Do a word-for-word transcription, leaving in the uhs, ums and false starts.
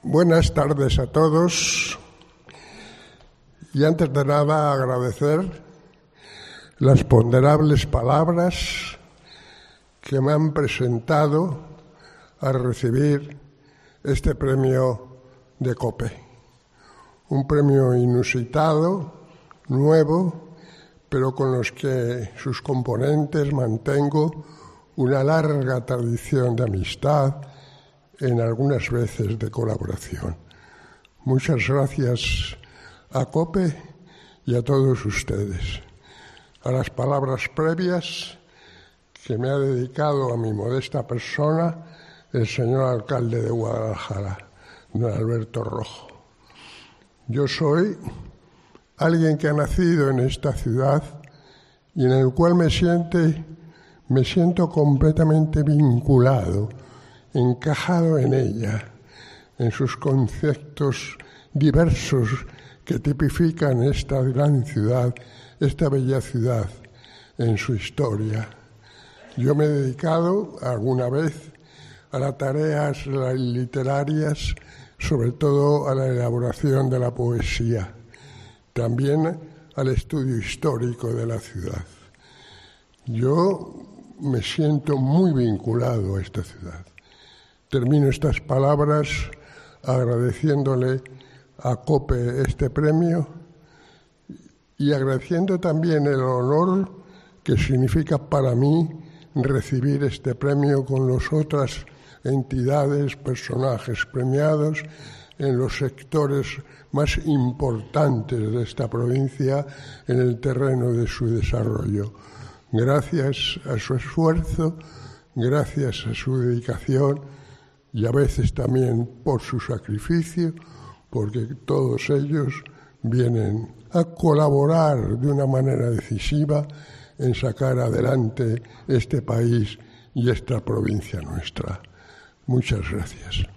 Buenas tardes a todos y antes de nada agradecer las ponderables palabras que me han presentado a recibir este premio de COPE, un premio inusitado, nuevo, pero con los que sus componentes mantengo una larga tradición de amistad, en algunas veces de colaboración. Muchas gracias a COPE y a todos ustedes. A las palabras previas que me ha dedicado a mi modesta persona el señor alcalde de Guadalajara, don Alberto Rojo. Yo soy alguien que ha nacido en esta ciudad y en el cual me, siente, me siento completamente vinculado, encajado en ella, en sus conceptos diversos que tipifican esta gran ciudad, esta bella ciudad, en su historia. Yo me he dedicado alguna vez a las tareas literarias, sobre todo a la elaboración de la poesía, también al estudio histórico de la ciudad. Yo me siento muy vinculado a esta ciudad. Termino estas palabras agradeciéndole a COPE este premio y agradeciendo también el honor que significa para mí recibir este premio con las otras entidades, personajes premiados en los sectores más importantes de esta provincia en el terreno de su desarrollo. Gracias a su esfuerzo, gracias a su dedicación, y a veces también por su sacrificio, porque todos ellos vienen a colaborar de una manera decisiva en sacar adelante este país y esta provincia nuestra. Muchas gracias.